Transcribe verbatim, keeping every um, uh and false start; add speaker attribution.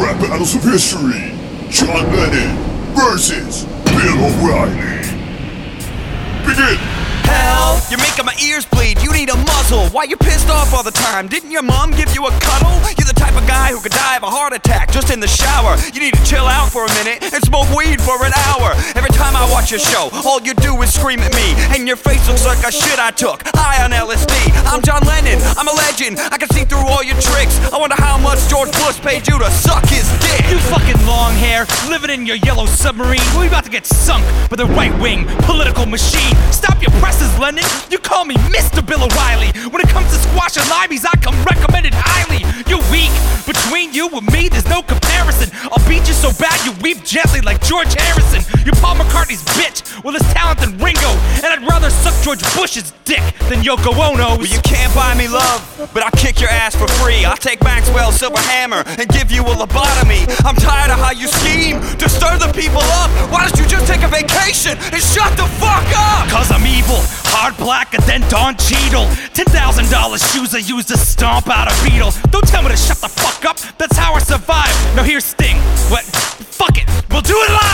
Speaker 1: rap battles of history. John Lennon versus Bill O'Reilly. Begin!
Speaker 2: Hell, you're making my ears bleed, you need a muzzle. Why you pissed off all the time? Didn't your mom give you a cuddle? You're the type of guy who could die of a heart attack just in the shower. You need to chill out for a minute and smoke weed for an hour. Every time I watch your show, all you do is scream at me, and your face looks like a shit I took high on L S D. I'm John Lennon, I'm a legend, I can see through all your tricks. I wonder how much George Bush paid you to suck his dick.
Speaker 3: You fucking long hair, living in your yellow submarine. We about to get sunk by the right-wing political machine. Stop your presses, Lennon. You call me Mister Bill O'Reilly. When it comes to squashing limeys, I come recommended highly. You're weak. Between you and me, there's no comparison. I'll beat you so bad you weep gently like George Harrison. You're Paul McCartney's bitch with his talent than Ringo, and I'd rather suck George Bush's dick than Yoko Ono's.
Speaker 2: Well, you can't buy me love, but I'll kick your ass for free. I'll take Maxwell's silver hammer and give you a lobotomy. I'm tired of how you scheme to stir the people up. Why don't you just take a vacation and shut the fuck up?
Speaker 3: Cause I'm evil, hard black and then Don Cheadle. Ten thousand dollar shoes I used to stomp out a beetle. Don't tell me to shut the fuck up, that's how I survive. Now here's Sting. What? Fuck it, we'll do it live!